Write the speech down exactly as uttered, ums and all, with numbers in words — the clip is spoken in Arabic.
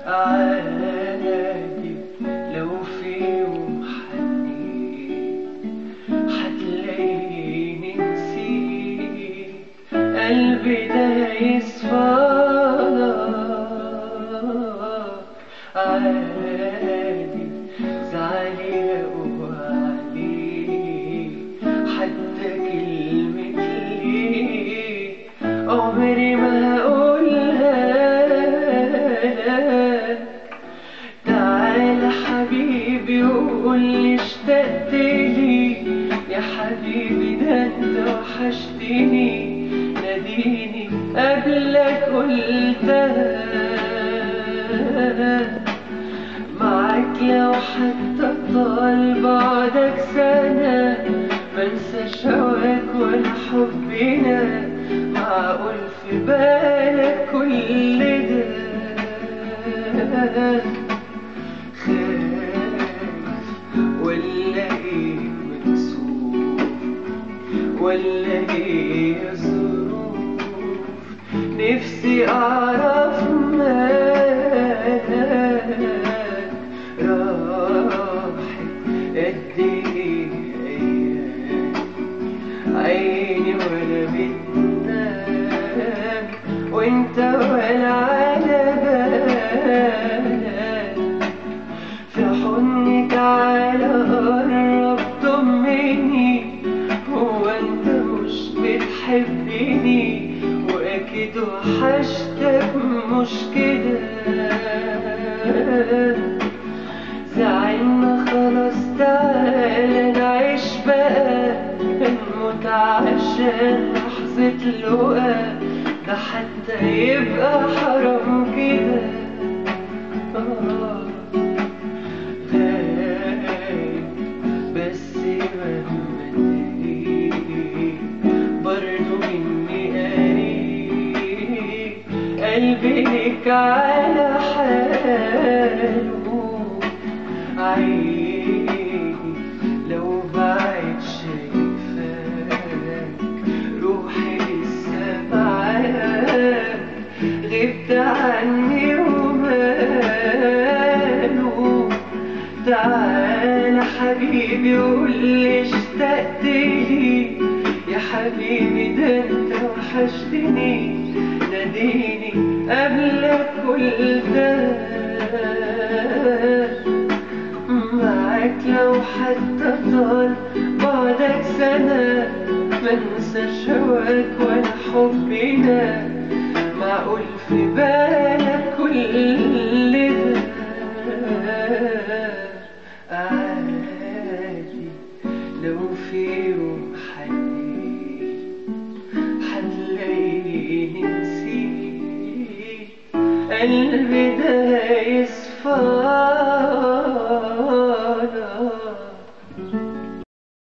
عادي لو في يوم حنيت حتلاقيني نسيت قلبي دايس فراغ. عادي زعلي وعلي حتى كلمة ليه عمري ما هقولها لك. تعال حبيبي وقولي اشتقت لي يا حبيبي، ده انت وحشتني، ناديني قبلك قلتها. معاك لو حتى طال بعدك سنة منساش هواك ولا حبنا، معقول في بالك كل ده؟ خايف ولا ايه مكسوف ولا ايه ظروف؟ نفسي اعرف مالك راحت قد ايه ايام عيني ولا بتنام وانت ولا على بالك. في حضني تعالى قرب ضمني، هو انت مش بتحبني؟ واكيد وحشتك مش كده؟ زعلنا خلاص تعالى نعيش بقى، نموت عشان لحظة لقا، ده حتى يبقى حرام كده. غايب بس مهما تغيب برضو مني قريب، قلبي ليك على حاله عيني لو بعد شايفاك، روحي لسه معاك، غبت عني وماله. تعال حبيبي قولي اشتقت لي يا حبيبي، ده انت وحشتني، ناديني قبلك قلتها. معاك لو حتى طال بعدك سنة منساش هواك ولا حبنا، معقول في بالك كل ده؟ عادي لو في يوم حنيت حتلاقيني نسيت قلبي دايس فراغ.